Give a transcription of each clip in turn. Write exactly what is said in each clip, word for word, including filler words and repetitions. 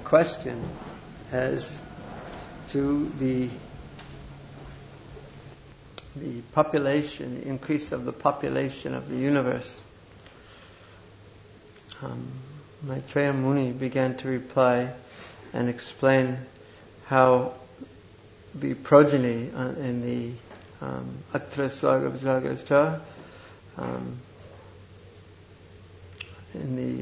question as to the the population, the increase of the population of the universe. Um, Maitreya Muni began to reply and explain how the progeny uh, in the um, Atra Sarga Vijagasta, um, in the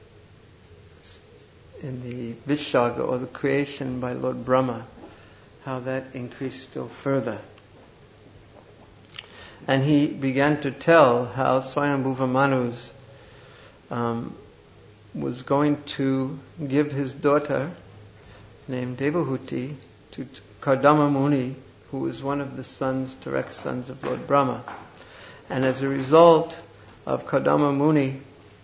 in the Vishaga, or the creation by Lord Brahma, how that increased still further. And he began to tell how Swayambhuva Manus um, was going to give his daughter, named Devahuti, to Kardama Muni, who was one of the sons, direct sons of Lord Brahma. And as a result of Kardama Muni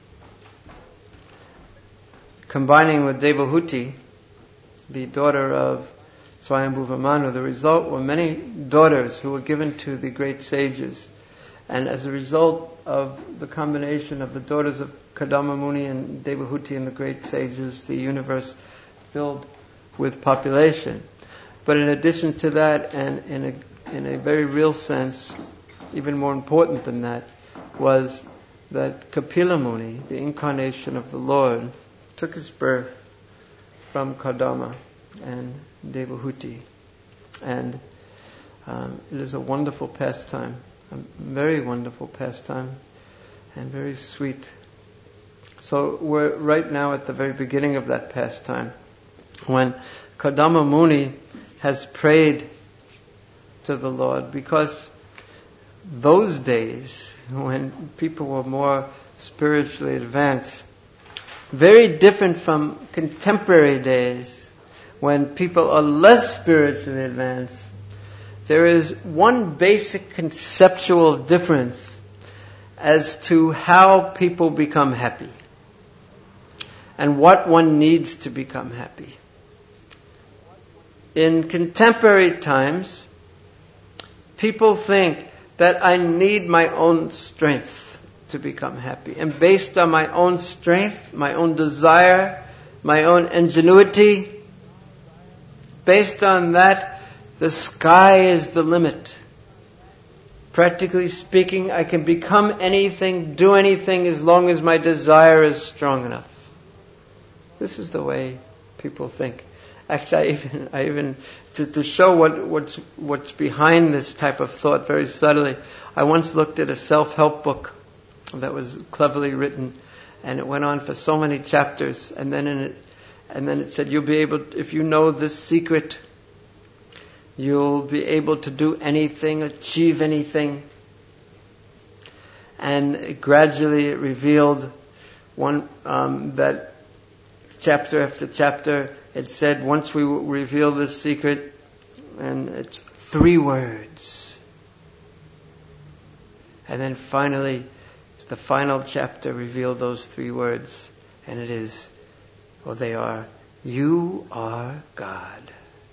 combining with Devahuti, the daughter of Swayambhuva Manu, the result were many daughters who were given to the great sages. And as a result of the combination of the daughters of Kardama Muni and Devahuti and the great sages, the universe filled with population. But in addition to that, and in a, in a very real sense, even more important than that, was that Kapila Muni, the incarnation of the Lord, took his birth from Kardama and Devahuti. And um, it is a wonderful pastime, a very wonderful pastime, and very sweet. So we're right now at the very beginning of that pastime, when Kardama Muni has prayed to the Lord, because those days, when people were more spiritually advanced, very different from contemporary days, when people are less spiritually advanced, there is one basic conceptual difference as to how people become happy and what one needs to become happy. In contemporary times, people think that I need my own strength to become happy. And based on my own strength, my own desire, my own ingenuity, based on that, the sky is the limit. Practically speaking, I can become anything, do anything, as long as my desire is strong enough. This is the way people think. Actually, I even, I even to, to show what, what's, what's behind this type of thought very subtly, I once looked at a self-help book that was cleverly written, and it went on for so many chapters, and then in it, and then it said, you'll be able, if you know this secret, you'll be able to do anything, achieve anything. And it gradually it revealed one um, that chapter after chapter, it said, once we reveal this secret, and it's three words. And then finally, the final chapter revealed those three words, and it is, well, they are, you are God.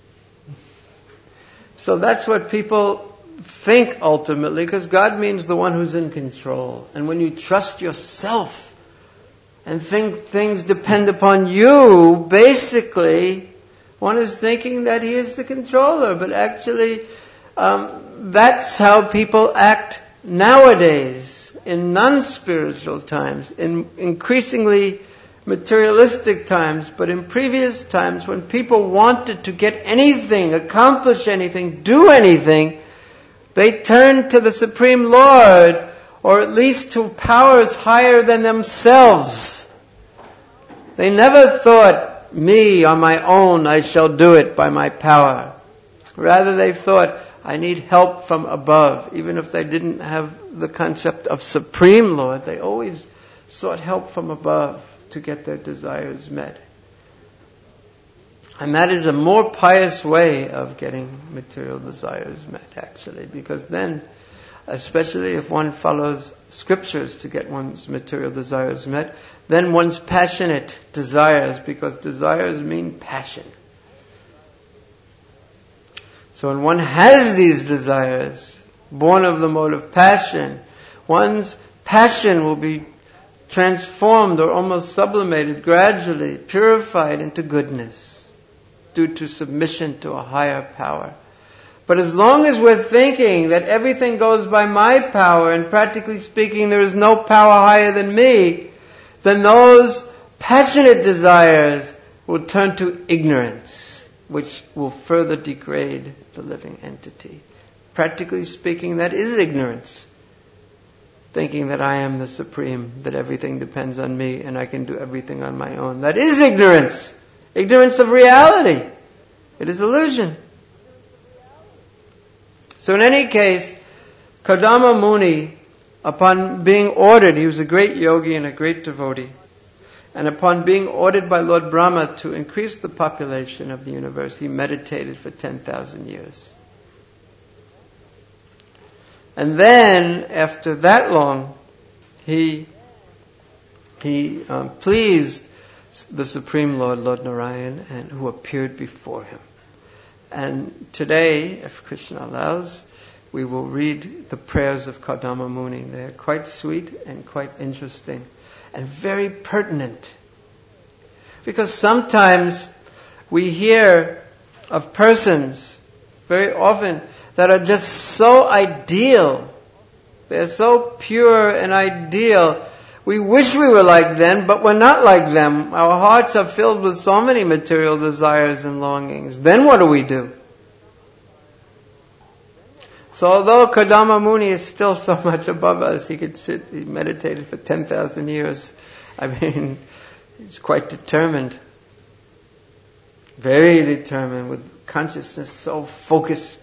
So that's what people think ultimately, because God means the one who's in control. And when you trust yourself and think things depend upon you, basically, one is thinking that he is the controller. But actually, um, that's how people act nowadays, in non-spiritual times, in increasingly materialistic times. But in previous times, when people wanted to get anything, accomplish anything, do anything, they turned to the Supreme Lord, or at least to powers higher than themselves. They never thought, me on my own, I shall do it by my power. Rather, they thought, I need help from above. Even if they didn't have the concept of Supreme Lord, they always sought help from above to get their desires met. And that is a more pious way of getting material desires met, actually, because then, especially if one follows scriptures to get one's material desires met, then one's passionate desires, because desires mean passion. So when one has these desires, born of the mode of passion, one's passion will be transformed or almost sublimated, gradually purified into goodness due to submission to a higher power. But as long as we're thinking that everything goes by my power, and practically speaking there is no power higher than me, then those passionate desires will turn to ignorance, which will further degrade the living entity. Practically speaking, that is ignorance. Thinking that I am the supreme, that everything depends on me and I can do everything on my own. That is ignorance. Ignorance of reality. It is illusion. So in any case, Kardama Muni, upon being ordered, he was a great yogi and a great devotee, and upon being ordered by Lord Brahma to increase the population of the universe, he meditated for ten thousand years. And then, after that long, he he um, pleased the Supreme Lord, Lord Narayan, and who appeared before him. And today, if Krishna allows, we will read the prayers of Kardama Muni. They're quite sweet and quite interesting and very pertinent. Because sometimes we hear of persons, very often, that are just so ideal. They're so pure and ideal. We wish we were like them, but we're not like them. Our hearts are filled with so many material desires and longings. Then what do we do? So although Kardama Muni is still so much above us, he could sit, he meditated for ten thousand years. I mean, he's quite determined. Very determined, with consciousness so focused.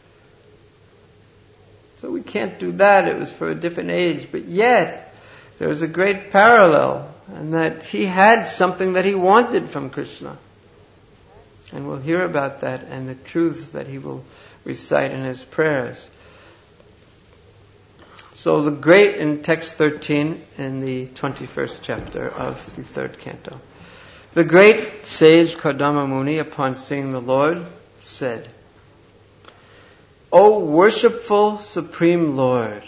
So we can't do that. It was for a different age. But yet, there is a great parallel, and that he had something that he wanted from Krishna. And we'll hear about that and the truths that he will recite in his prayers. So the great, in text thirteen, in the twenty-first chapter of the third canto, the great sage Kardama Muni, upon seeing the Lord, said, O worshipful Supreme Lord,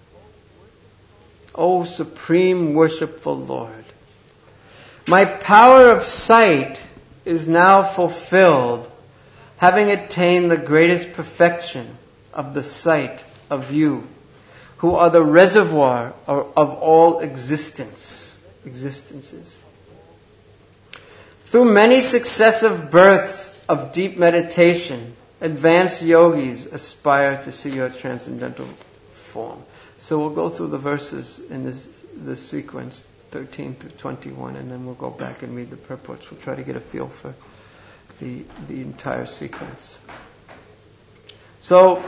O Supreme Worshipful Lord, my power of sight is now fulfilled, having attained the greatest perfection of the sight of you, who are the reservoir of all existence, existences. Through many successive births of deep meditation, advanced yogis aspire to see your transcendental form. So we'll go through the verses in this, this sequence, thirteen through twenty-one, and then we'll go back and read the purports. We'll try to get a feel for the the entire sequence. So,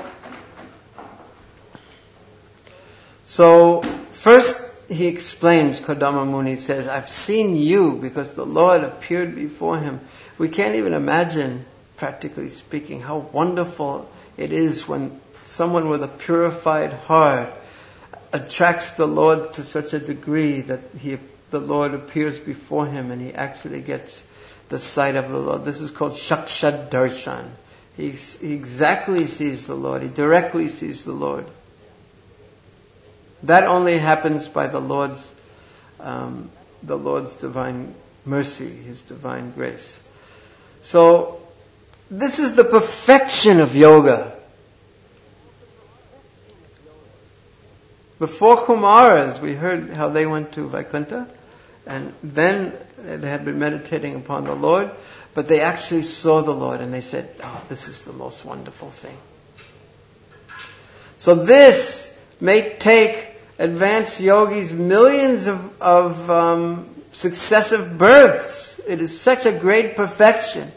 so first he explains, Kardama Muni says, I've seen you, because the Lord appeared before him. We can't even imagine, practically speaking, how wonderful it is when someone with a purified heart attracts the Lord to such a degree that he, the Lord appears before him and he actually gets the sight of the Lord. This is called Shakshad Darshan. He, he exactly sees the Lord. He directly sees the Lord. That only happens by the Lord's, um, the Lord's divine mercy, His divine grace. So, this is the perfection of yoga. The four Kumaras, we heard how they went to Vaikuntha, and then they had been meditating upon the Lord, but they actually saw the Lord and they said, oh, this is the most wonderful thing. So this may take advanced yogis millions of, of um, successive births. It is such a great perfection.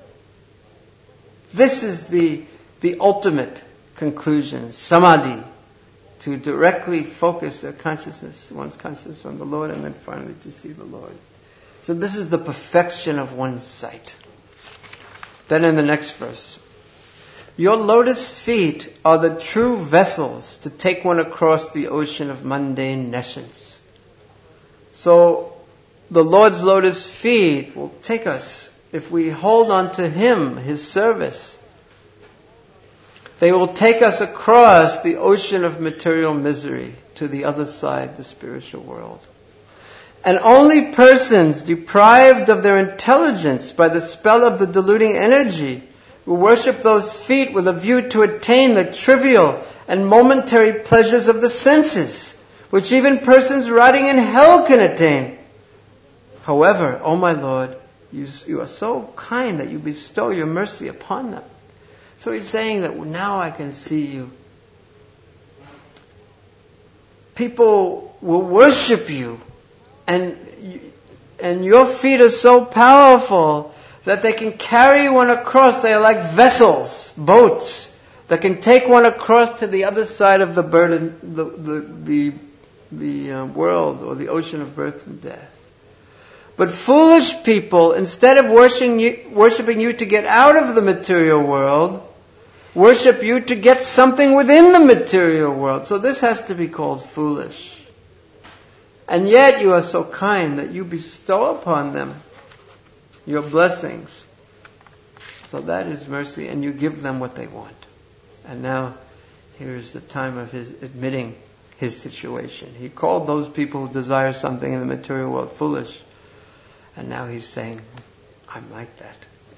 This is the, the ultimate conclusion, samadhi. To directly focus their consciousness, one's consciousness on the Lord, and then finally to see the Lord. So this is the perfection of one's sight. Then in the next verse, your lotus feet are the true vessels to take one across the ocean of mundane nescience. So the Lord's lotus feet will take us, if we hold on to Him, His service, they will take us across the ocean of material misery to the other side, the spiritual world. And only persons deprived of their intelligence by the spell of the deluding energy who worship those feet with a view to attain the trivial and momentary pleasures of the senses, which even persons rotting in hell can attain. However, O my Lord, you, you are so kind that you bestow your mercy upon them. So he's saying that now I can see you. People will worship you, and and your feet are so powerful that they can carry one across. They are like vessels, boats, that can take one across to the other side of the burden, the the the, the uh, world or the ocean of birth and death. But foolish people, instead of worshiping you, worshiping you to get out of the material world, worship you to get something within the material world. So this has to be called foolish. And yet you are so kind that you bestow upon them your blessings. So that is mercy, and you give them what they want. And now here is the time of his admitting his situation. He called those people who desire something in the material world foolish. And now he's saying, I'm like that.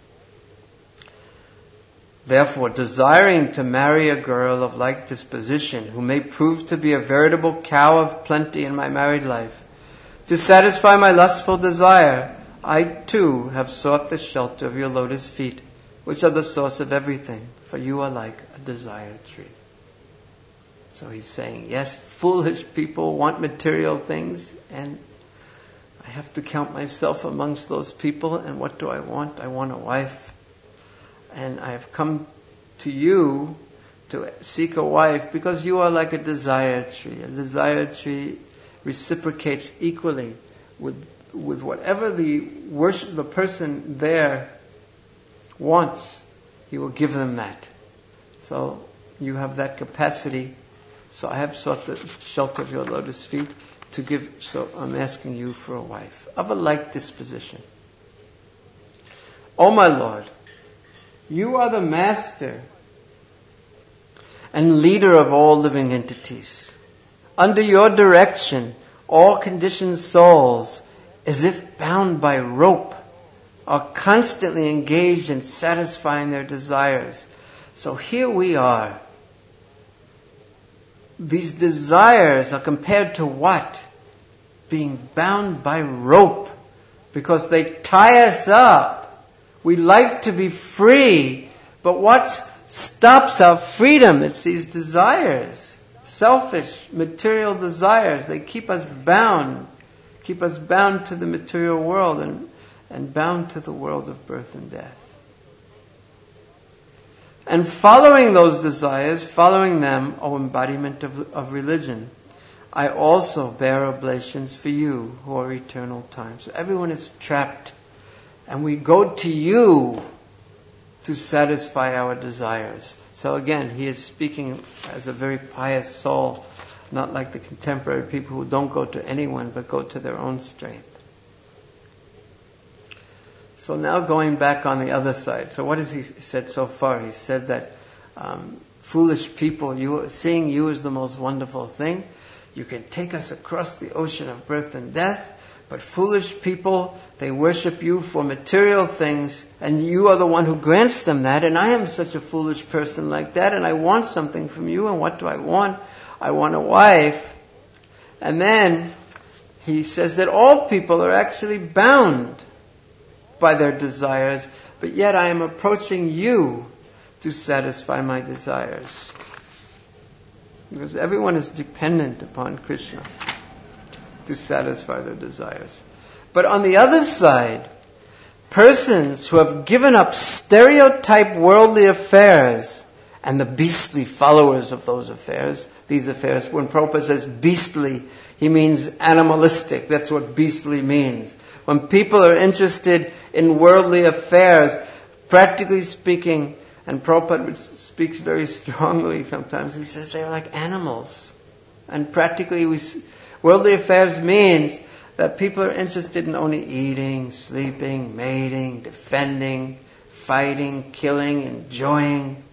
Therefore, desiring to marry a girl of like disposition, who may prove to be a veritable cow of plenty in my married life, to satisfy my lustful desire, I too have sought the shelter of your lotus feet, which are the source of everything, for you are like a desired tree. So he's saying, yes, foolish people want material things, and I have to count myself amongst those people. And what do I want? I want a wife. And I have come to you to seek a wife because you are like a desired tree. A desired tree reciprocates equally with with whatever the worship, the person there wants. He will give them that. So you have that capacity. So I have sought the shelter of your lotus feet to give. So I'm asking you for a wife of a like disposition. O my Lord, you are the master and leader of all living entities. Under your direction, all conditioned souls, as if bound by rope, are constantly engaged in satisfying their desires. So here we are. These desires are compared to what? Being bound by rope, because they tie us up. We like to be free, but what stops our freedom? It's these desires, selfish, material desires. They keep us bound, keep us bound to the material world and, and bound to the world of birth and death. And following those desires, following them, O embodiment of, of religion, I also bear oblations for you who are eternal time. So everyone is trapped. And we go to you to satisfy our desires. So again, he is speaking as a very pious soul, not like the contemporary people who don't go to anyone but go to their own strength. So now going back on the other side. So what has he said so far? He said that um, foolish people, you, seeing you is the most wonderful thing. You can take us across the ocean of birth and death. But foolish people, they worship you for material things, and you are the one who grants them that, and I am such a foolish person like that, and I want something from you, and what do I want? I want a wife. And then he says that all people are actually bound by their desires, but yet I am approaching you to satisfy my desires. Because everyone is dependent upon Krishna to satisfy their desires. But on the other side, persons who have given up stereotype worldly affairs and the beastly followers of those affairs, these affairs, when Prabhupada says beastly, he means animalistic. That's what beastly means. When people are interested in worldly affairs, practically speaking, and Prabhupada speaks very strongly sometimes, he says they're like animals. And practically we worldly affairs means that people are interested in only eating, sleeping, mating, defending, fighting, killing, enjoying.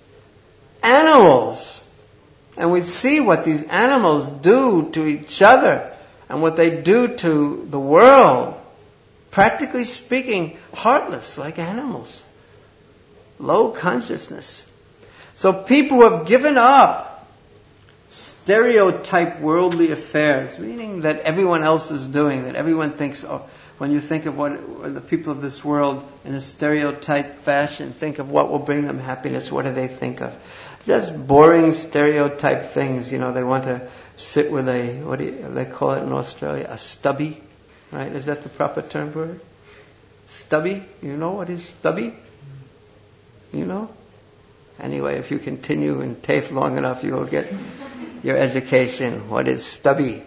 Animals. And we see what these animals do to each other. and what they do to the world, practically speaking, heartless, like animals. Low consciousness. So people who have given up stereotype worldly affairs, meaning that everyone else is doing, that everyone thinks, oh, when you think of what the people of this world in a stereotype fashion, think of what will bring them happiness, what do they think of? Just boring stereotype things. You know, they want to sit with a, what do you, they call it in Australia, a stubby, right? Is that the proper term for it? Stubby? You know what is stubby? You know? Anyway, if you continue in TAFE long enough, you will get your education. What is stubby?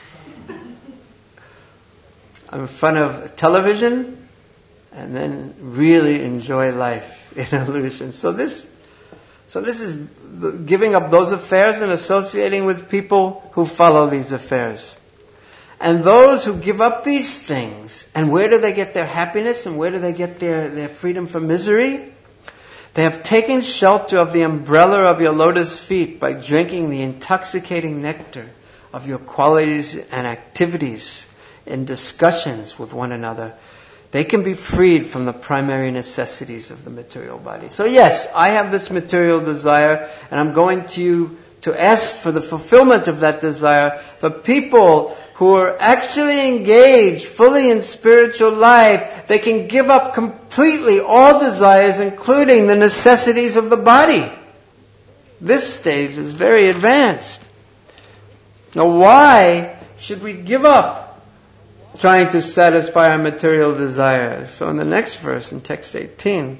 I'm in front of television and then really enjoy life in illusion. So this, so this is giving up those affairs and associating with people who follow these affairs. And those who give up these things, and where do they get their happiness and where do they get their, their freedom from misery? They have taken shelter of the umbrella of your lotus feet by drinking the intoxicating nectar of your qualities and activities in discussions with one another. They can be freed from the primary necessities of the material body. So yes, I have this material desire, and I'm going to you to ask for the fulfillment of that desire. But people who are actually engaged fully in spiritual life, they can give up completely all desires, including the necessities of the body. This stage is very advanced. Now, why should we give up trying to satisfy our material desires? So in the next verse, in text eighteen,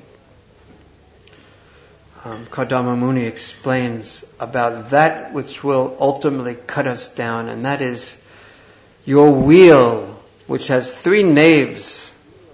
um, Kardama Muni explains about that which will ultimately cut us down, and that is your wheel, which has three naves,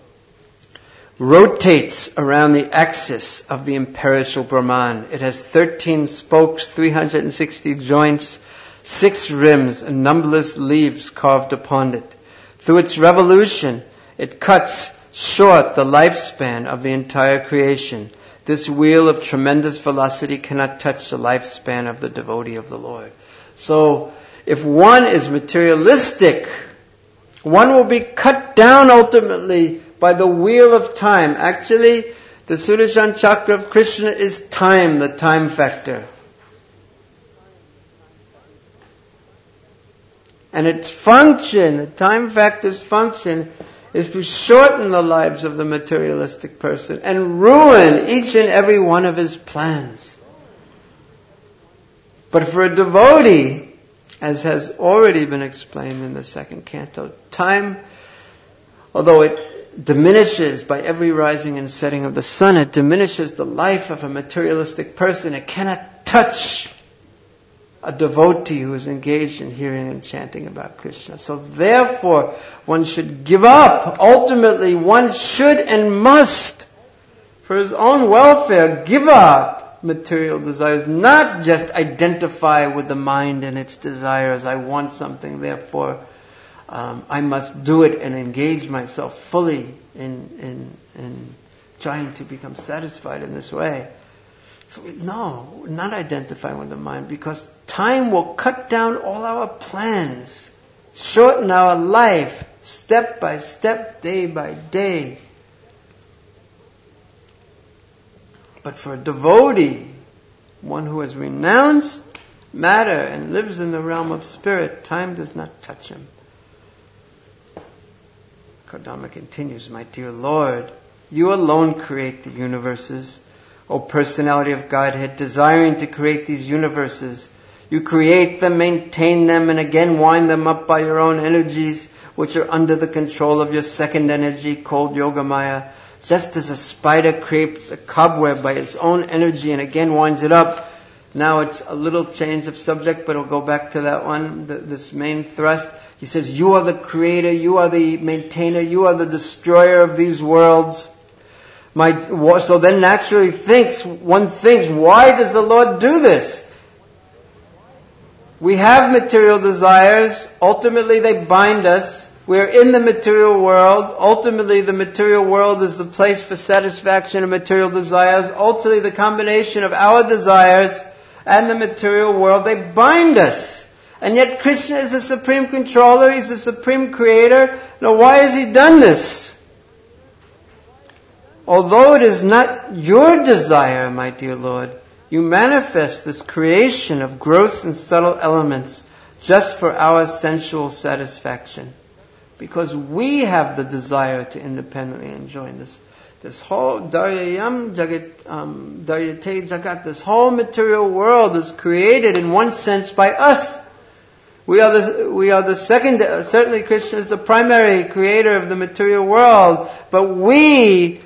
rotates around the axis of the imperishable Brahman. It has thirteen spokes, three hundred sixty joints, six rims, and numberless leaves carved upon it. Through its revolution, it cuts short the lifespan of the entire creation. This wheel of tremendous velocity cannot touch the lifespan of the devotee of the Lord. So, if one is materialistic, one will be cut down ultimately by the wheel of time. Actually, the Sudarshan Chakra of Krishna is time, the time factor. And its function, the time factor's function, is to shorten the lives of the materialistic person and ruin each and every one of his plans. But for a devotee, as has already been explained in the second canto, time, although it diminishes by every rising and setting of the sun, it diminishes the life of a materialistic person. It cannot touch a devotee who is engaged in hearing and chanting about Krishna. So therefore, one should give up. Ultimately, one should and must, for his own welfare, give up material desires. Not just identify with the mind and its desires. I want something, therefore um, I must do it and engage myself fully in, in, in trying to become satisfied in this way. So we, no, not identifying with the mind, because time will cut down all our plans, shorten our life, step by step, day by day. But for a devotee, one who has renounced matter and lives in the realm of spirit, time does not touch him. Kardama continues, my dear Lord, you alone create the universes. O personality of Godhead, desiring to create these universes, you create them, maintain them, and again wind them up by your own energies, which are under the control of your second energy, called Yogamaya. Just as a spider creates a cobweb by its own energy and again winds it up. Now it's a little change of subject, but I'll go back to that one, the, this main thrust. He says, you are the creator, you are the maintainer, you are the destroyer of these worlds. My, so then naturally thinks, one thinks, why does the Lord do this? We have material desires. Ultimately they bind us. We're in the material world. Ultimately the material world is the place for satisfaction of material desires. Ultimately the combination of our desires and the material world, they bind us. And yet Krishna is the supreme controller, He's the supreme creator. Now why has He done this? Although it is not your desire, my dear Lord, you manifest this creation of gross and subtle elements just for our sensual satisfaction. Because we have the desire to independently enjoy this. This whole Daryayam Jagat, um, Daryate Jagat, this whole material world is created in one sense by us. We are the, we are the second, certainly Krishna is the primary creator of the material world, but we,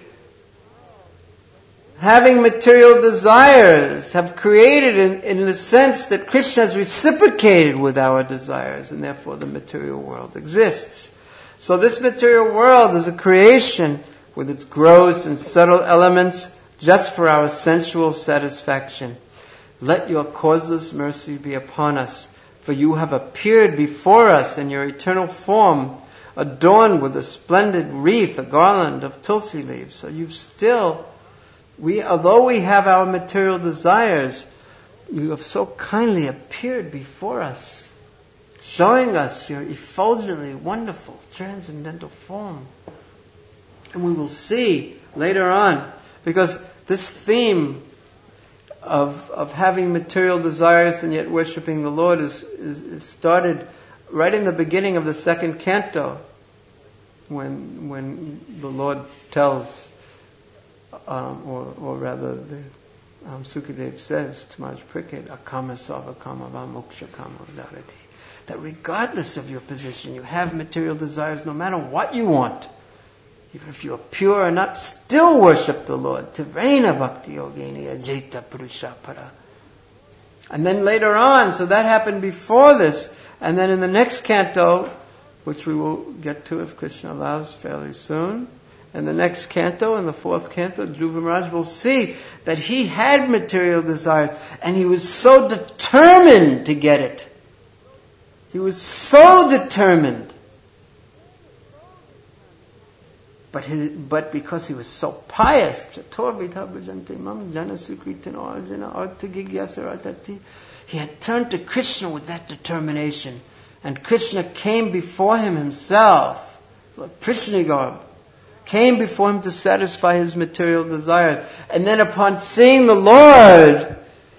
having material desires, have created in, in the sense that Krishna has reciprocated with our desires, and therefore the material world exists. So this material world is a creation with its gross and subtle elements just for our sensual satisfaction. Let your causeless mercy be upon us, for you have appeared before us in your eternal form, adorned with a splendid wreath, a garland of tulsi leaves. So you've still, we, although we have our material desires, you have so kindly appeared before us, showing us your effulgently wonderful transcendental form. And we will see later on, because this theme of of having material desires and yet worshipping the Lord is, is, is started right in the beginning of the second canto, when when the Lord tells, um, or or rather, the um, Sukadev says to Maharaj Parikshit, "Akama sava kama va moksha kama vdarati," that regardless of your position, you have material desires, no matter what you want. Even if you are pure or not, still worship the Lord. Tirena bhakti yogini ajeta purusha para. And then later on, so that happened before this, and then in the next canto, which we will get to if Krishna allows fairly soon, in the next canto, in the fourth canto, Dhruva Maharaj will see that he had material desires, and he was so determined to get it. He was so determined. But his, but because he was so pious, he had turned to Krishna with that determination. And Krishna came before him himself, Prishnigarb, came before him to satisfy his material desires. And then upon seeing the Lord,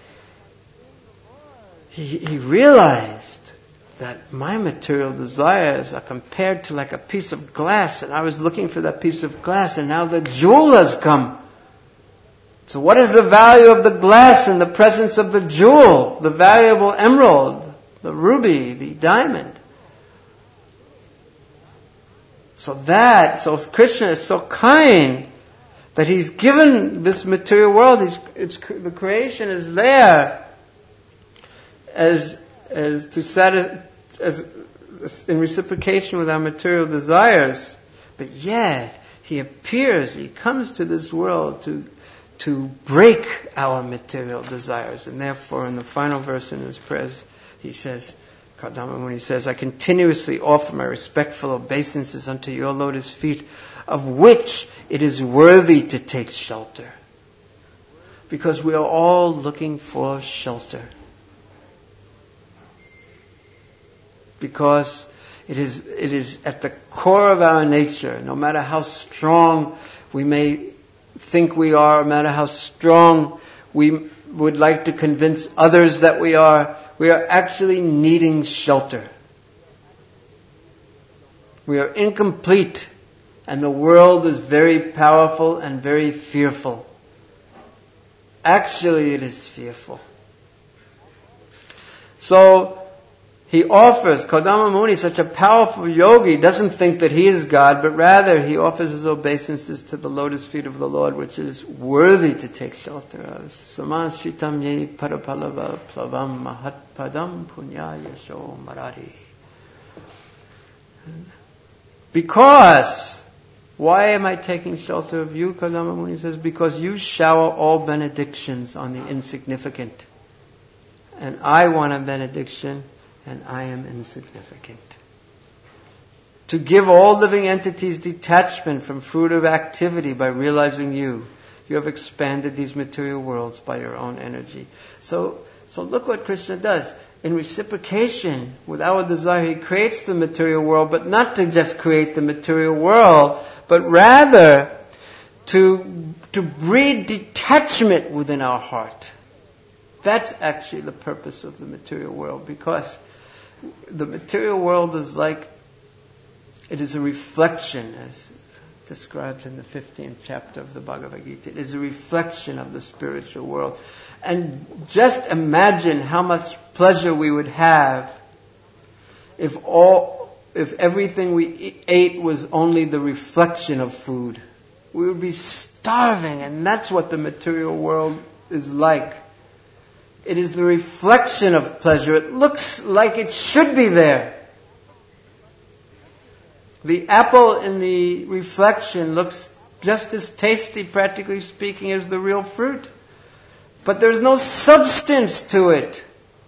he, he realized that my material desires are compared to like a piece of glass, and I was looking for that piece of glass, and now the jewel has come. So what is the value of the glass in the presence of the jewel, the valuable emerald, the ruby, the diamond? So that, so Krishna is so kind that He's given this material world, he's, it's, the creation is there as as to satisfy, as in reciprocation with our material desires, but yet He appears, He comes to this world to to break our material desires, and therefore in the final verse in his prayers he says, Kardama Muni says, "I continuously offer my respectful obeisances unto your lotus feet, of which it is worthy to take shelter," because we are all looking for shelter. Because it is it is at the core of our nature, no matter how strong we may think we are, no matter how strong we would like to convince others that we are, we are actually needing shelter. We are incomplete, and the world is very powerful and very fearful. Actually, it is fearful. So, he offers, Kardama Muni, such a powerful yogi, doesn't think that he is God, but rather he offers his obeisances to the lotus feet of the Lord, which is worthy to take shelter of. Samasritam ye parapalava plavam mahatpadam punya yasho marari. Because, why am I taking shelter of you, Kardama Muni says? Because you shower all benedictions on the insignificant. And I want a benediction, and I am insignificant. To give all living entities detachment from fruitive activity by realizing you, you have expanded these material worlds by your own energy. So So look what Krishna does. In reciprocation with our desire, He creates the material world, but not to just create the material world, but rather to, to breed detachment within our heart. That's actually the purpose of the material world, because the material world is like, it is a reflection, as described in the fifteenth chapter of the Bhagavad Gita. It is a reflection of the spiritual world. And just imagine how much pleasure we would have if all, if everything we ate was only the reflection of food. We would be starving, and that's what the material world is like. It is the reflection of pleasure. It looks like it should be there. The apple in the reflection looks just as tasty, practically speaking, as the real fruit. But there's no substance to it.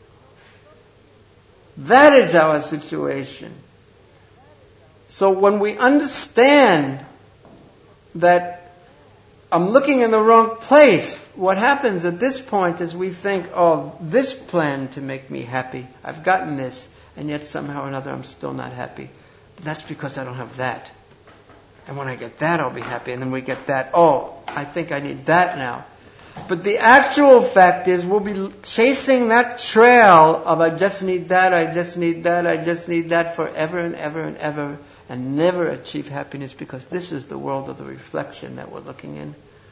That is our situation. So when we understand that I'm looking in the wrong place, what happens at this point is we think, oh, this plan to make me happy, I've gotten this, and yet somehow or another I'm still not happy. That's because I don't have that. And when I get that, I'll be happy. And then we get that. Oh, I think I need that now. But the actual fact is we'll be chasing that trail of I just need that, I just need that, I just need that forever and ever and ever, and never achieve happiness, because this is the world of the reflection that we're looking in.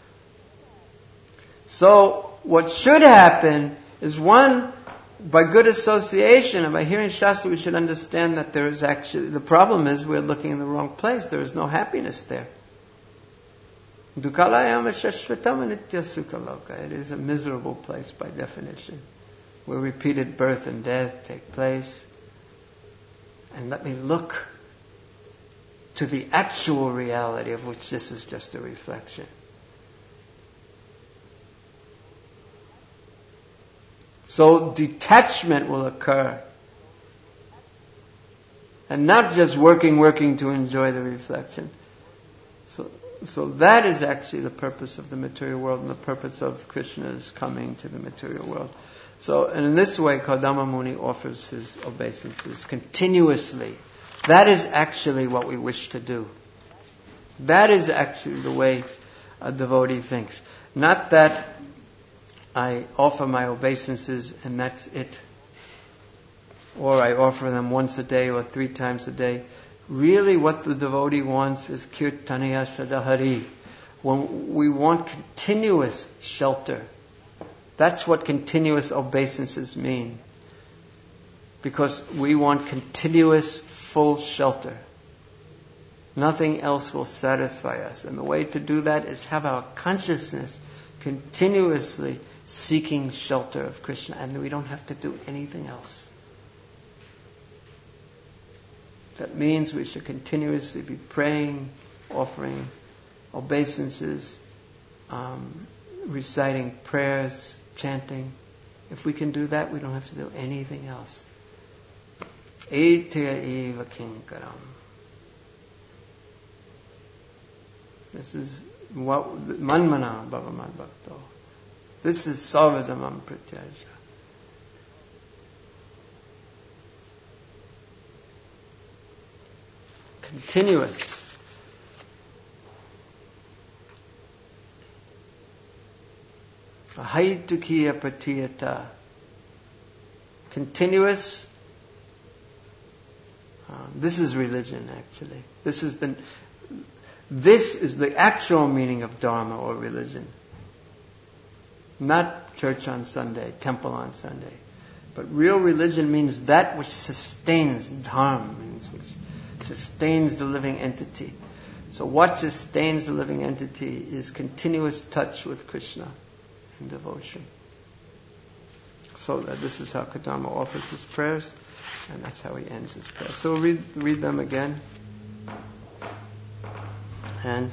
So what should happen is, one, by good association and by hearing Shastra, we should understand that there is actually, the problem is we're looking in the wrong place. There is no happiness there. Dukhalayam shashvatam nitya sukhaloka. It is a miserable place by definition, where repeated birth and death take place. And let me look to the actual reality of which this is just a reflection. So detachment will occur. And not just working, working to enjoy the reflection. So, so that is actually the purpose of the material world, and the purpose of Krishna's coming to the material world. So, and in this way, Kardama Muni offers his obeisances continuously. That is actually what we wish to do. That is actually the way a devotee thinks. Not that I offer my obeisances and that's it. Or I offer them once a day or three times a day. Really what the devotee wants is Kirtaniya Shradahari. When we want continuous shelter. That's what continuous obeisances mean. Because we want continuous full shelter. Nothing else will satisfy us. And the way to do that is have our consciousness continuously seeking shelter of Krishna, and we don't have to do anything else. That means we should continuously be praying, offering obeisances, um, reciting prayers, chanting. If we can do that, we don't have to do anything else. Etya eva kinkaram. This is what manmana bhavaman bhakto. This is sarvadhamam pratyaja. Continuous. Ahaitukya pratiyata. Continuous. Um, this is religion, actually. This is the this is the actual meaning of dharma or religion. Not church on Sunday, temple on Sunday. But real religion means that which sustains dharma, means which sustains the living entity. So what sustains the living entity is continuous touch with Krishna and devotion. So that this is how Kardama offers his prayers, and that's how he ends his prayers. So we'll read, read them again. And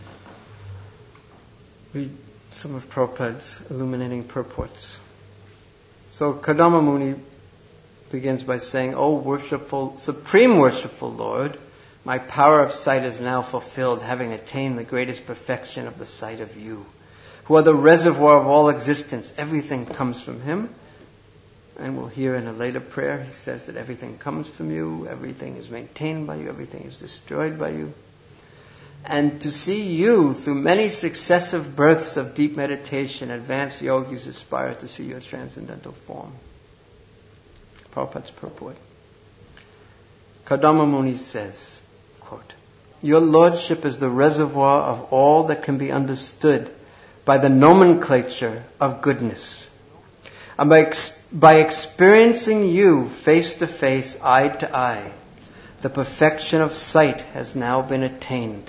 read some of Prabhupada's illuminating purports. So Kardama Muni begins by saying, O worshipful, supreme worshipful Lord, my power of sight is now fulfilled, having attained the greatest perfection of the sight of you, who are the reservoir of all existence. Everything comes from him. And we'll hear in a later prayer, he says that everything comes from you, everything is maintained by you, everything is destroyed by you. And to see you through many successive births of deep meditation, advanced yogis aspire to see your transcendental form. Prabhupada's purport. Kardama Muni says, quote, your lordship is the reservoir of all that can be understood by the nomenclature of goodness. And by, ex- by experiencing you face to face, eye to eye, the perfection of sight has now been attained.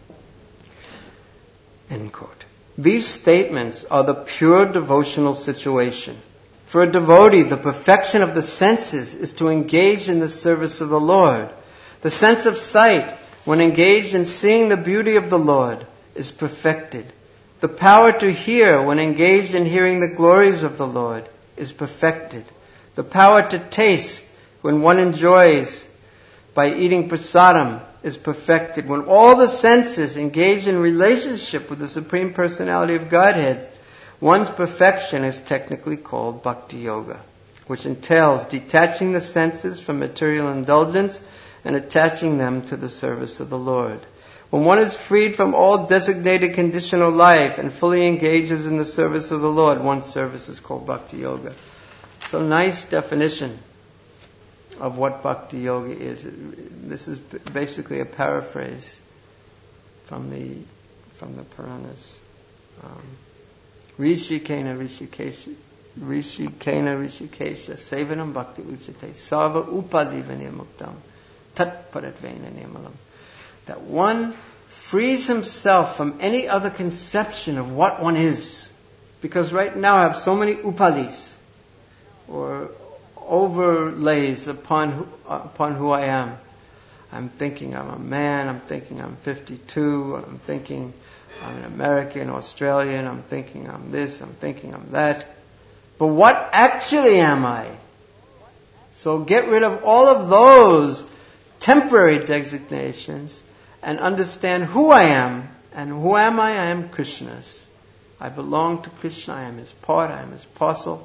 End quote. These statements are the pure devotional situation. For a devotee, the perfection of the senses is to engage in the service of the Lord. The sense of sight, when engaged in seeing the beauty of the Lord, is perfected. The power to hear, when engaged in hearing the glories of the Lord, is perfected. The power to taste, when one enjoys by eating prasadam, is perfected. When all the senses engage in relationship with the Supreme Personality of Godhead, one's perfection is technically called Bhakti Yoga, which entails detaching the senses from material indulgence and attaching them to the service of the Lord. When one is freed from all designated conditional life and fully engages in the service of the Lord, one's service is called Bhakti Yoga. So nice definition of what Bhakti Yoga is. This is basically a paraphrase from the from the Puranas. Um, Rishi Kena Rishikesha Rishi Kena Rishikesha Sevanam Bhakti Uchate Sarva Upadivani Muktam Tat Paratvena Nirmalam. That one frees himself from any other conception of what one is. Because right now I have so many upadis, or overlays upon who, upon who I am. I'm thinking I'm a man, I'm thinking I'm fifty-two, I'm thinking I'm an American, Australian, I'm thinking I'm this, I'm thinking I'm that. But what actually am I? So get rid of all of those temporary designations and understand who I am. And who am I? I am Krishna's. I belong to Krishna, I am his part, I am his parcel.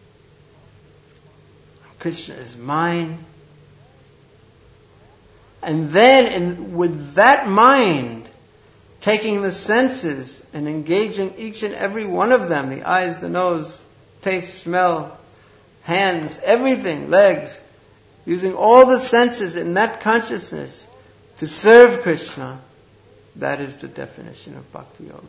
Krishna is mine. And then in, with that mind, taking the senses and engaging each and every one of them, the eyes, the nose, taste, smell, hands, everything, legs, using all the senses in that consciousness to serve Krishna, that is the definition of Bhakti Yoga.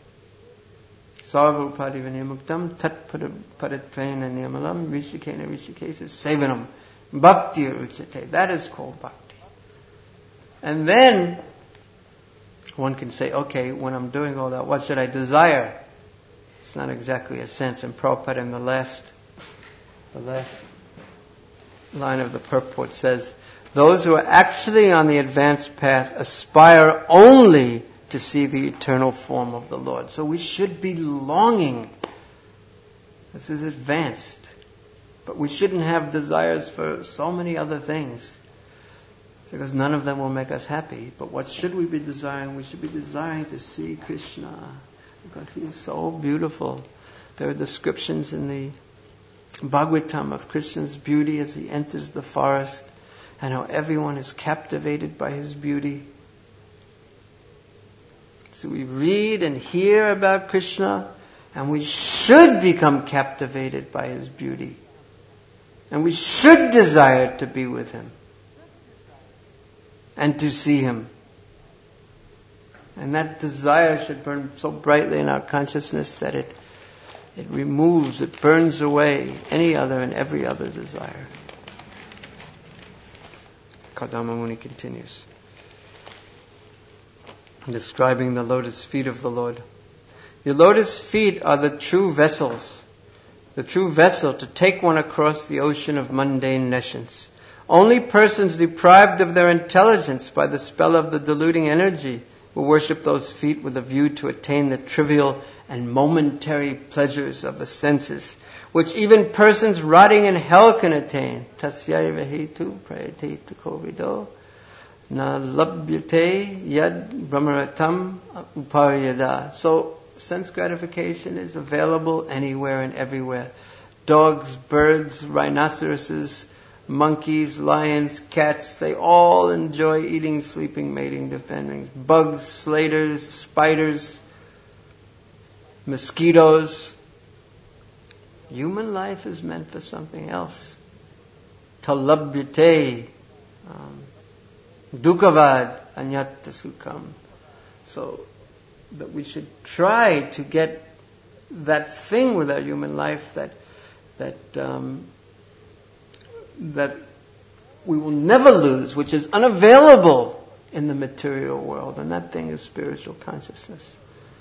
Sarva Upadivani Muktam Tat Paratvena Nirmalam Rishikena Rishikesha Sevanam Bhakti Uchate. That is called Bhakti. And then one can say, okay, when I'm doing all that, what should I desire? It's not exactly a sense. And Prabhupada in the last, the last line of the purport says, those who are actually on the advanced path aspire only to see the eternal form of the Lord. So we should be longing. This is advanced. But we shouldn't have desires for so many other things, because none of them will make us happy. But what should we be desiring? We should be desiring to see Krishna, because he is so beautiful. There are descriptions in the Bhagavatam of Krishna's beauty as he enters the forest, and how everyone is captivated by his beauty. So we read and hear about Krishna, and we should become captivated by his beauty. And we should desire to be with him and to see him. And that desire should burn so brightly in our consciousness that it it removes, it burns away any other and every other desire. Kardama Muni continues, describing the lotus feet of the Lord. The lotus feet are the true vessels, the true vessel to take one across the ocean of mundane nescience. Only persons deprived of their intelligence by the spell of the deluding energy will worship those feet with a view to attain the trivial and momentary pleasures of the senses, which even persons rotting in hell can attain. Tasyaiva hetu prayate kovido na labhyate yad brahmaratam uparyada. So sense gratification is available anywhere and everywhere. dogs, birds, rhinoceroses, monkeys, lions, cats, they all enjoy eating, sleeping, mating, defending. Bugs, slaters, spiders, mosquitoes. Human life is meant for something else. Talabhyate, um, dukavad, anyata sukham. So that we should try to get that thing with our human life that that um, that we will never lose, which is unavailable in the material world, and that thing is spiritual consciousness.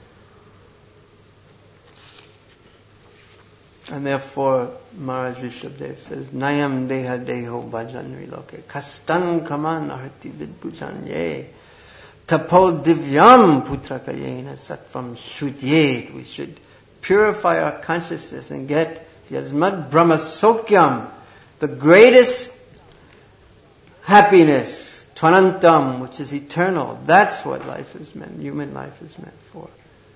And therefore, Maharaj Rishabdev says, Nayam deha deho bhajan viloke, kastan kaman arti vidbhujanye, tapo divyam putrakayena sattvam shudyet. We should purify our consciousness and get yasmad brahma sokyam, the greatest happiness, tvanantam, which is eternal. That's what life is meant, human life is meant for.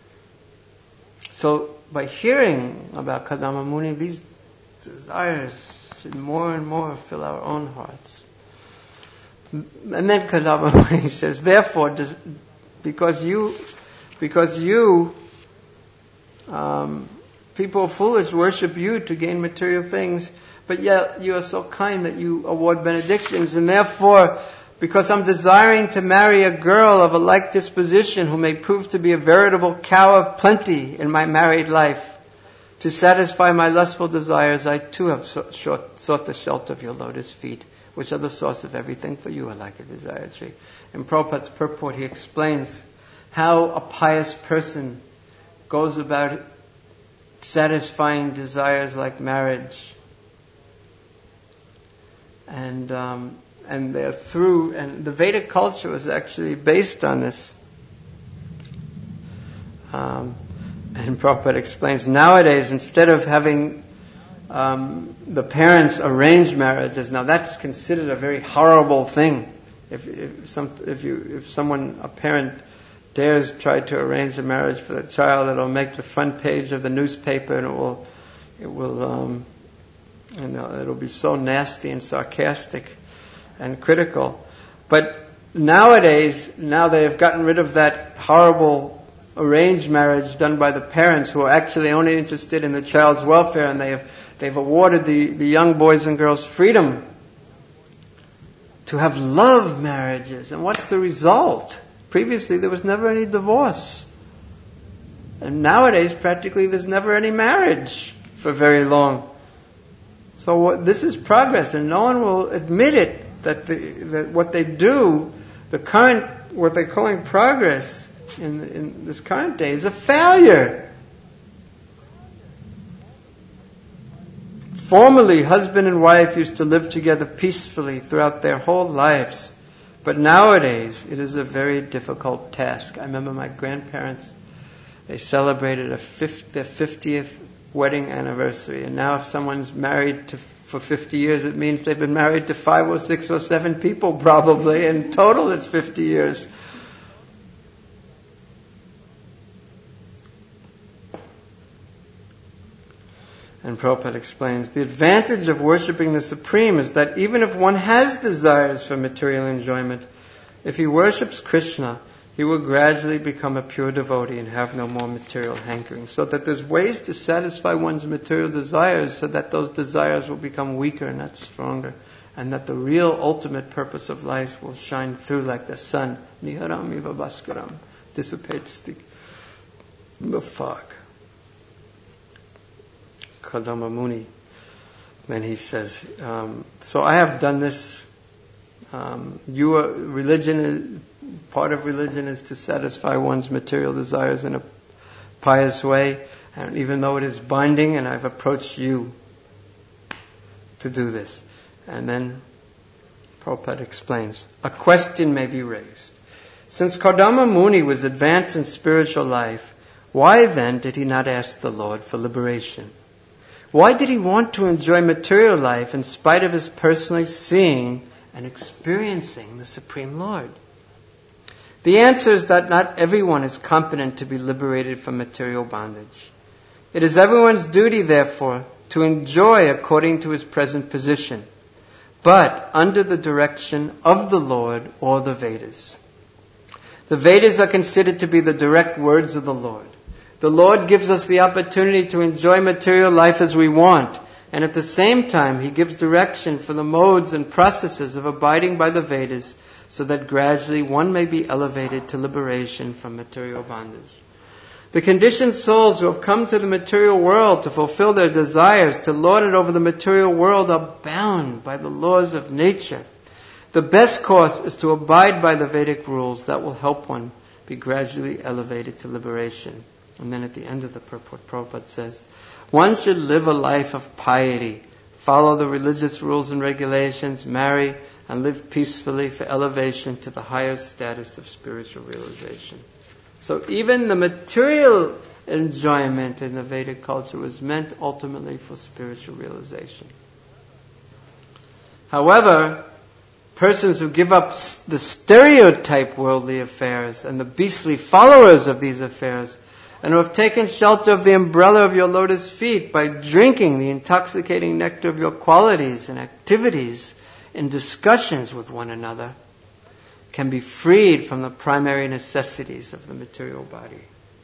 So, by hearing about Kadama Muni, these desires should more and more fill our own hearts. And then Kadama Muni says, therefore, because you, because you, um, people foolish worship you to gain material things, but yet you are so kind that you award benedictions, and therefore, because I'm desiring to marry a girl of a like disposition who may prove to be a veritable cow of plenty in my married life, to satisfy my lustful desires, I too have sought the shelter of your lotus feet, which are the source of everything for you, like a desired tree. In Prabhupada's purport, he explains how a pious person goes about satisfying desires like marriage. And um, and they're through, and the Vedic culture was actually based on this. Um, and Prabhupada explains, nowadays, instead of having um, the parents arrange marriages, now that's considered a very horrible thing. If, if some, if you, if someone, a parent, dares try to arrange a marriage for the child, it'll make the front page of the newspaper, and it will, it will, um, and it'll be so nasty and sarcastic and critical. But nowadays, now they have gotten rid of that horrible arranged marriage done by the parents, who are actually only interested in the child's welfare, and they have they've awarded the, the young boys and girls freedom to have love marriages. And what's the result? Previously there was never any divorce. And nowadays practically there's never any marriage for very long. So what, this is progress, and no one will admit it, that, the, that what they do, the current, what they're calling progress in, in this current day, is a failure. Formerly, husband and wife used to live together peacefully throughout their whole lives. But nowadays, it is a very difficult task. I remember my grandparents, they celebrated a fifth, their fiftieth wedding anniversary. And now if someone's married to, for fifty years, it means they've been married to five or six or seven people probably. In total, it's fifty years. And Prabhupada explains, the advantage of worshipping the Supreme is that even if one has desires for material enjoyment, if he worships Krishna, he will gradually become a pure devotee and have no more material hankering. So that there's ways to satisfy one's material desires so that those desires will become weaker and not stronger. And that the real ultimate purpose of life will shine through like the sun. Niharam iva bhaskaram. Dissipates the, the fog. Kadama Muni. Then he says, um, so I have done this. Um, your religion is, part of religion is to satisfy one's material desires in a pious way, and even though it is binding, and I've approached you to do this. And then Prabhupada explains, a question may be raised. Since Kadama Muni was advanced in spiritual life, why then did he not ask the Lord for liberation? Why did he want to enjoy material life in spite of his personally seeing and experiencing the Supreme Lord? The answer is that not everyone is competent to be liberated from material bondage. It is everyone's duty, therefore, to enjoy according to his present position, but under the direction of the Lord or the Vedas. The Vedas are considered to be the direct words of the Lord. The Lord gives us the opportunity to enjoy material life as we want, and at the same time He gives direction for the modes and processes of abiding by the Vedas, so that gradually one may be elevated to liberation from material bondage. The conditioned souls who have come to the material world to fulfill their desires, to lord it over the material world, are bound by the laws of nature. The best course is to abide by the Vedic rules that will help one be gradually elevated to liberation. And then at the end of the purport, Prabhupada says, one should live a life of piety, follow the religious rules and regulations, marry, and live peacefully for elevation to the higher status of spiritual realization. So even the material enjoyment in the Vedic culture was meant ultimately for spiritual realization. However, persons who give up the stereotype worldly affairs and the beastly followers of these affairs, and who have taken shelter of the umbrella of your lotus feet by drinking the intoxicating nectar of your qualities and activities in discussions with one another, can be freed from the primary necessities of the material body.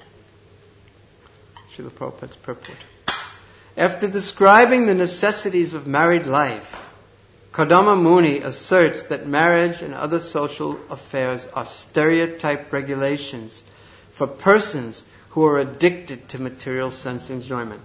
Srila Prabhupada's purport. After describing the necessities of married life, Kadama Muni asserts that marriage and other social affairs are stereotype regulations for persons who are addicted to material sense enjoyment.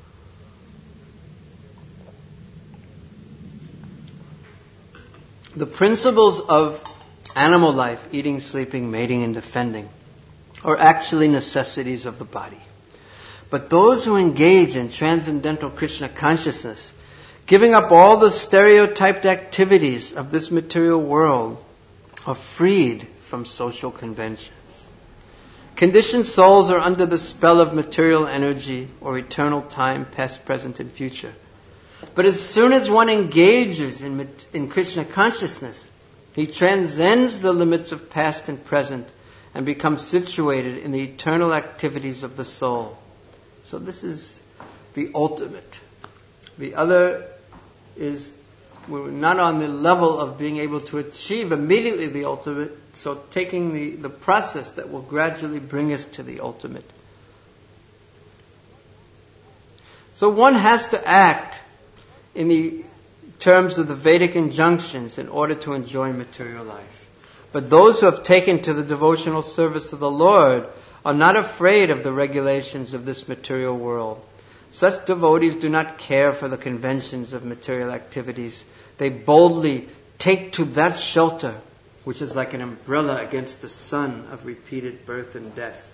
The principles of animal life, eating, sleeping, mating, and defending, are actually necessities of the body. But those who engage in transcendental Krishna consciousness, giving up all the stereotyped activities of this material world, are freed from social conventions. Conditioned souls are under the spell of material energy or eternal time, past, present, and future. But as soon as one engages in, in Krishna consciousness, he transcends the limits of past and present and becomes situated in the eternal activities of the soul. So this is the ultimate. The other is we're not on the level of being able to achieve immediately the ultimate, so taking the, the process that will gradually bring us to the ultimate. So one has to act in the terms of the Vedic injunctions in order to enjoy material life. But those who have taken to the devotional service of the Lord are not afraid of the regulations of this material world. Such devotees do not care for the conventions of material activities. They boldly take to that shelter, which is like an umbrella against the sun of repeated birth and death.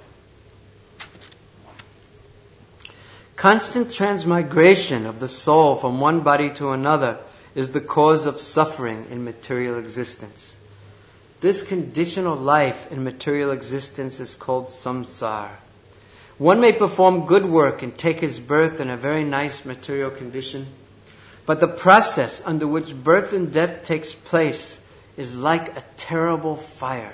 Constant transmigration of the soul from one body to another is the cause of suffering in material existence. This conditional life in material existence is called samsara. One may perform good work and take his birth in a very nice material condition, but the process under which birth and death takes place is like a terrible fire.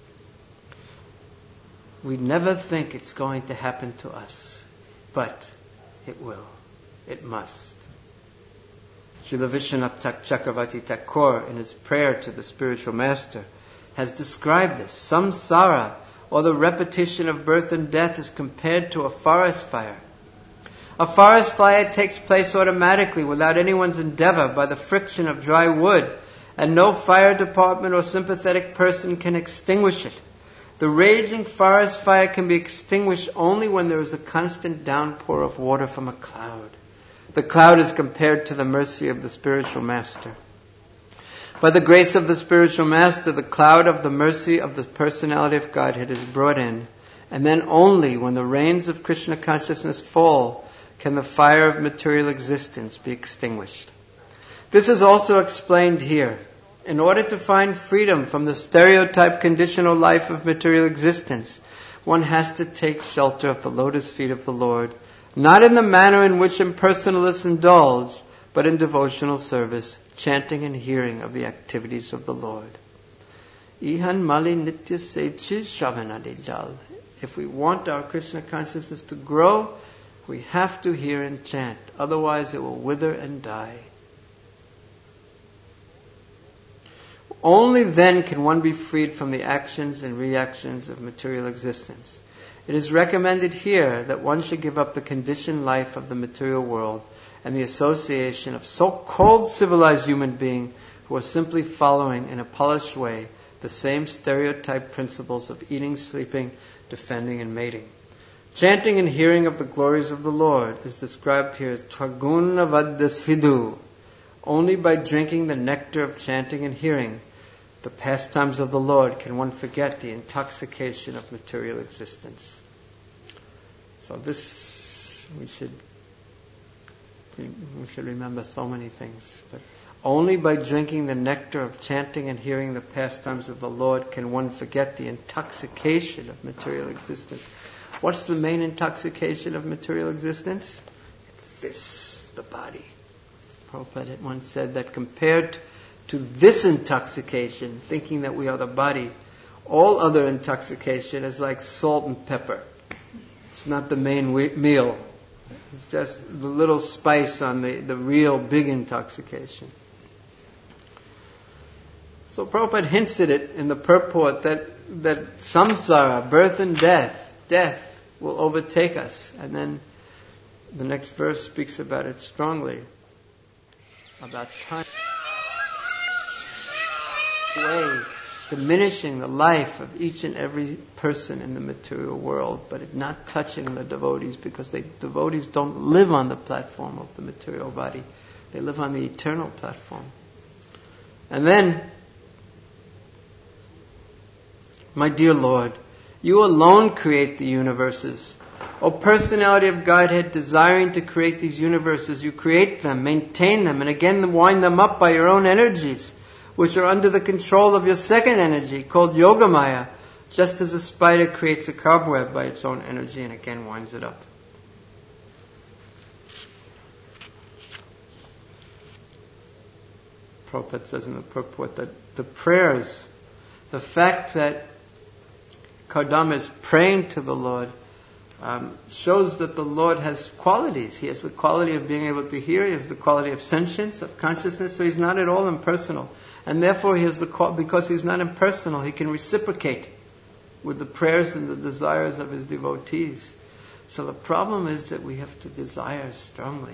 We never think it's going to happen to us, but it will. It must. Srila Vishwanath Chakravarti Thakur, in his prayer to the spiritual master, has described this. Samsara, or the repetition of birth and death, is compared to a forest fire. A forest fire takes place automatically without anyone's endeavor by the friction of dry wood, and no fire department or sympathetic person can extinguish it. The raging forest fire can be extinguished only when there is a constant downpour of water from a cloud. The cloud is compared to the mercy of the spiritual master. By the grace of the spiritual master, the cloud of the mercy of the personality of Godhead is brought in, and then only when the rains of Krishna consciousness fall can the fire of material existence be extinguished. This is also explained here. In order to find freedom from the stereotype conditional life of material existence, one has to take shelter of the lotus feet of the Lord, not in the manner in which impersonalists indulge, but in devotional service, chanting and hearing of the activities of the Lord. Ihan mali nitya sechi shravanadi jal. If we want our Krishna consciousness to grow, We have to hear and chant, otherwise it will wither and die. Only then can one be freed from the actions and reactions of material existence. It is recommended here that one should give up the conditioned life of the material world and the association of so-called civilized human beings who are simply following in a polished way the same stereotyped principles of eating, sleeping, defending, and mating. Chanting and hearing of the glories of the Lord is described here as Tvaguna Vaddasidhu. Only by drinking the nectar of chanting and hearing the pastimes of the Lord can one forget the intoxication of material existence. So this, we should we should remember so many things. But only by drinking the nectar of chanting and hearing the pastimes of the Lord can one forget the intoxication of material existence. What's the main intoxication of material existence? It's this, the body. Prabhupada once said that compared to this intoxication, thinking that we are the body, all other intoxication is like salt and pepper. It's not the main we- meal. It's just the little spice on the, the real big intoxication. So Prabhupada hints at it in the purport that, that samsara, birth and death, death will overtake us. And then the next verse speaks about it strongly. About time away, diminishing the life of each and every person in the material world, but it not touching the devotees, because they devotees don't live on the platform of the material body. They live on the eternal platform. And then, my dear Lord, you alone create the universes. O personality of Godhead, desiring to create these universes, you create them, maintain them, and again wind them up by your own energies, which are under the control of your second energy, called Yogamaya, just as a spider creates a cobweb by its own energy and again winds it up. Prabhupada says in the purport that the prayers, the fact that Kardama is praying to the Lord, um, shows that the Lord has qualities. He has the quality of being able to hear. He has the quality of sentience, of consciousness. So he's not at all impersonal, and therefore he has the because he's not impersonal, he can reciprocate with the prayers and the desires of his devotees. So the problem is that we have to desire strongly.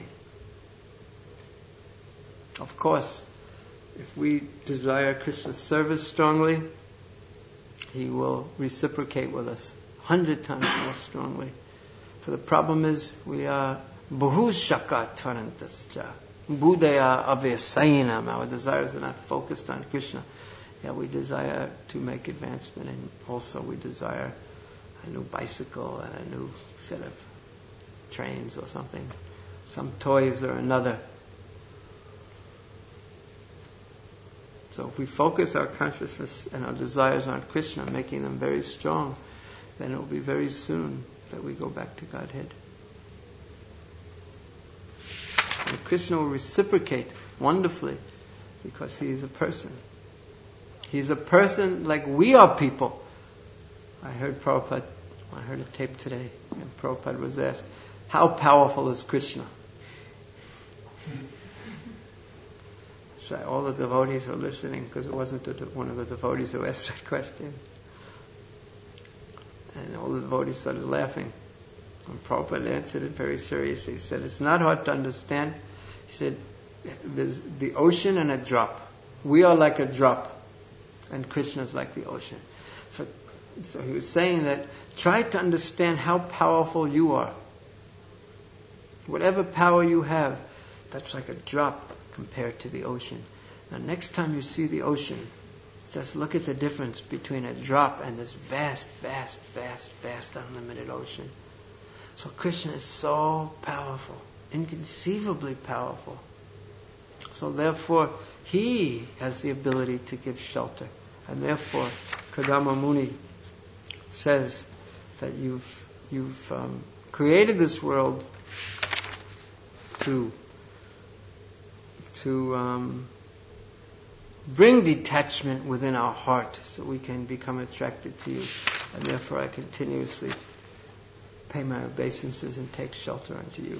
Of course, if we desire Krishna's service strongly, he will reciprocate with us a hundred times more strongly. For the problem is we are bahushaka tarantascha, budaya avyasayanam. Our desires are not focused on Krishna. Yeah, we desire to make advancement, and also we desire a new bicycle and a new set of trains or something, some toys or another. So if we focus our consciousness and our desires on Krishna, making them very strong, then it will be very soon that we go back to Godhead. And Krishna will reciprocate wonderfully because he is a person. He's a person like we are people. I heard Prabhupada, I heard a tape today, and Prabhupada was asked, how powerful is Krishna? So all the devotees were listening, because it wasn't one of the devotees who asked that question. And all the devotees started laughing. And Prabhupada answered it very seriously. He said, it's not hard to understand. He said, there's the ocean and a drop. We are like a drop, and Krishna is like the ocean. So, so he was saying that try to understand how powerful you are. Whatever power you have, that's like a drop compared to the ocean. Now next time you see the ocean, just look at the difference between a drop and this vast, vast, vast, vast unlimited ocean. So Krishna is so powerful, inconceivably powerful. So therefore, he has the ability to give shelter. And therefore, Kardama Muni says that you've, you've um, created this world to to um, bring detachment within our heart so we can become attracted to you. And therefore I continuously pay my obeisances and take shelter unto you.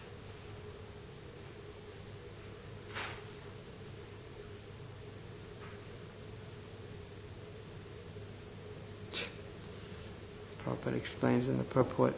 Prabhupada explains in the purport,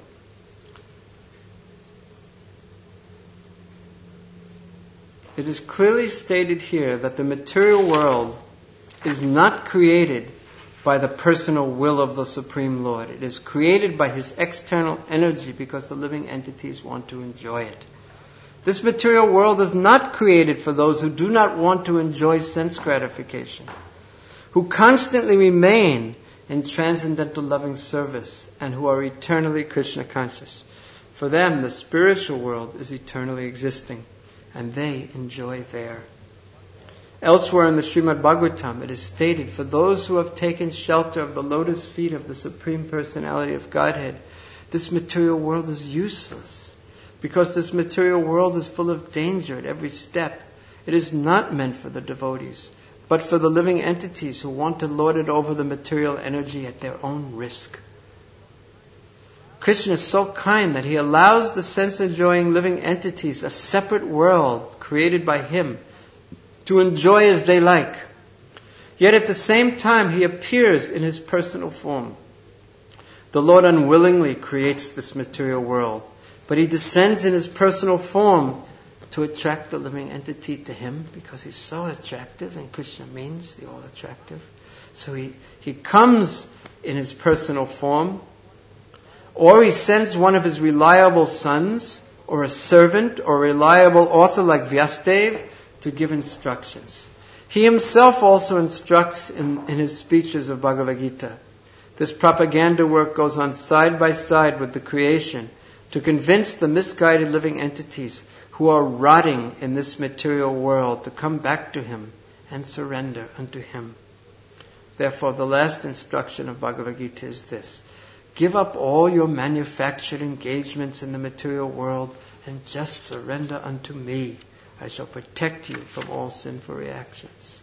it is clearly stated here that the material world is not created by the personal will of the Supreme Lord. It is created by His external energy because the living entities want to enjoy it. This material world is not created for those who do not want to enjoy sense gratification, who constantly remain in transcendental loving service and who are eternally Krishna conscious. For them, the spiritual world is eternally existing, and they enjoy there. Elsewhere in the Srimad Bhagavatam, it is stated, for those who have taken shelter of the lotus feet of the Supreme Personality of Godhead, this material world is useless, because this material world is full of danger at every step. It is not meant for the devotees, but for the living entities who want to lord it over the material energy at their own risk. Krishna is so kind that He allows the sense-enjoying living entities a separate world created by Him to enjoy as they like. Yet at the same time, He appears in His personal form. The Lord unwillingly creates this material world, but He descends in His personal form to attract the living entity to Him, because He's so attractive, and Krishna means the all-attractive. So He, he comes in His personal form, or He sends one of His reliable sons, or a servant, or a reliable author like Vyasadeva to give instructions. He Himself also instructs in, in His speeches of Bhagavad Gita. This propaganda work goes on side by side with the creation to convince the misguided living entities who are rotting in this material world to come back to Him and surrender unto Him. Therefore, the last instruction of Bhagavad Gita is this: give up all your manufactured engagements in the material world and just surrender unto me. I shall protect you from all sinful reactions.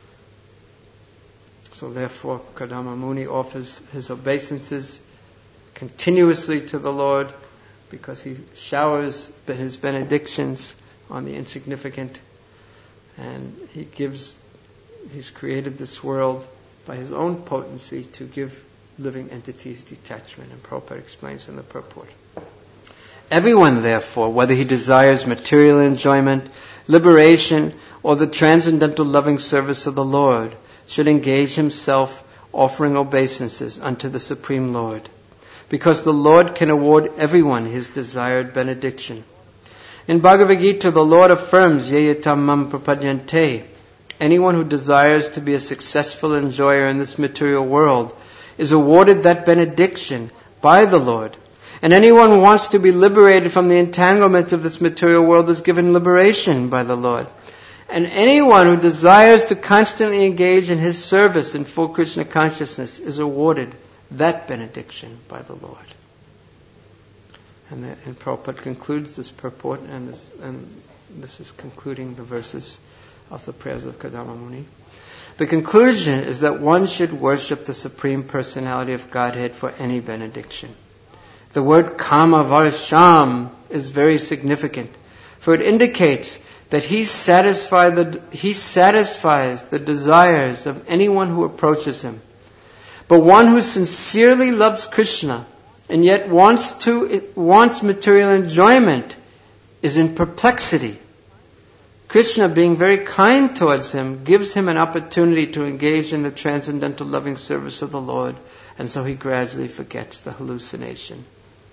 So therefore, Kardama Muni offers his obeisances continuously to the Lord, because he showers his benedictions on the insignificant, and he gives, he's created this world by his own potency to give living entities detachment. And Prabhupada explains in the purport. Everyone, therefore, whether he desires material enjoyment, liberation, or the transcendental loving service of the Lord, should engage himself offering obeisances unto the Supreme Lord, because the Lord can award everyone his desired benediction. In Bhagavad Gita, the Lord affirms, Yeyatam mam prapadyante. Anyone who desires to be a successful enjoyer in this material world is awarded that benediction by the Lord. And anyone who wants to be liberated from the entanglement of this material world is given liberation by the Lord. And anyone who desires to constantly engage in His service in full Krishna consciousness is awarded that benediction by the Lord. And, the, and Prabhupada concludes this purport, and this, and this is concluding the verses of the prayers of Kardama Muni. The conclusion is that one should worship the Supreme Personality of Godhead for any benediction. The word Kama Varsham is very significant, for it indicates that he, satisfy the, he satisfies the desires of anyone who approaches him. But one who sincerely loves Krishna and yet wants to wants material enjoyment is in perplexity. Krishna, being very kind towards him, gives him an opportunity to engage in the transcendental loving service of the Lord, and so he gradually forgets the hallucination.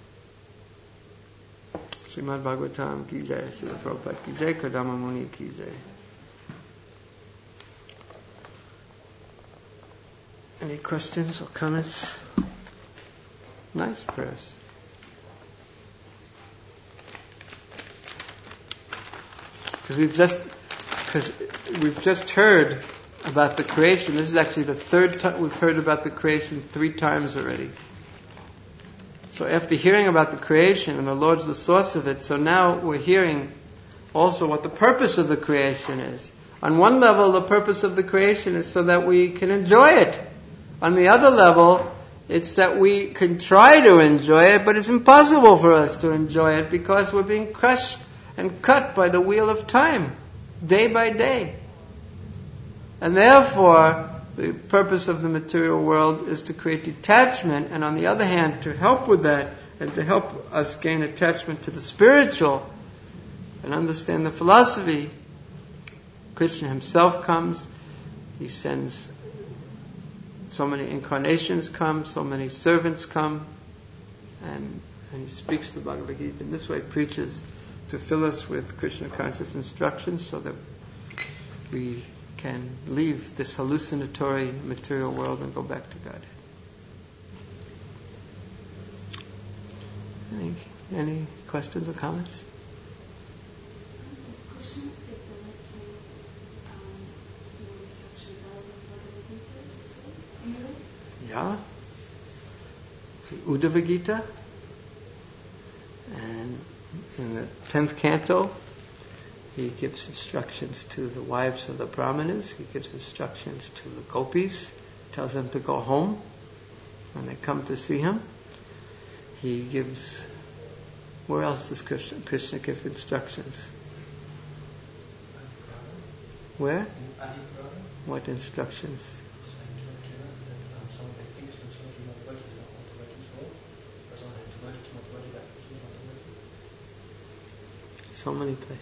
Srimad Bhagavatam ki jai, Srila Prabhupada ki jai, Kardama Muni ki jai. Any questions or comments? Nice prayers. Because we've just, because we've just heard about the creation. This is actually the third time we've heard about the creation three times already. So after hearing about the creation, and the Lord's the source of it, so now we're hearing also what the purpose of the creation is. On one level, the purpose of the creation is so that we can enjoy it. On the other level, It's that we can try to enjoy it, but it's impossible for us to enjoy it because we're being crushed and cut by the wheel of time, day by day. And therefore, the purpose of the material world is to create detachment, and on the other hand, to help with that, and to help us gain attachment to the spiritual, and understand the philosophy, Krishna himself comes, he sends so many incarnations come, so many servants come, and, and he speaks the Bhagavad Gita in this way, preaches to fill us with Krishna conscious instructions so that we can leave this hallucinatory material world and go back to God. Any, any questions or comments? Yeah. The Uddhava Gita. And in the tenth canto, he gives instructions to the wives of the brahmanas. He gives instructions to the gopis. Tells them to go home when they come to see him. He gives... Where else does Krishna, Krishna give instructions? Where? What instructions? So many places.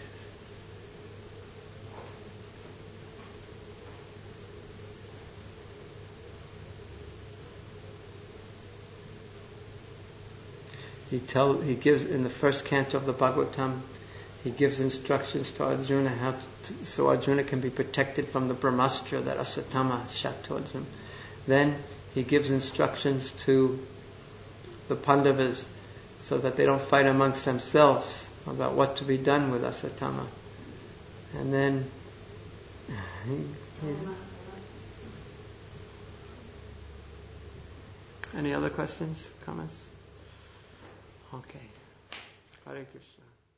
He tell he gives in the first canto of the Bhagavatam, he gives instructions to Arjuna how to, so Arjuna can be protected from the Brahmastra that Asatama shot towards him. Then he gives instructions to the Pandavas so that they don't fight amongst themselves about what to be done with Asatama. And then he, he, any other questions, comments? Okay. Hare Krishna.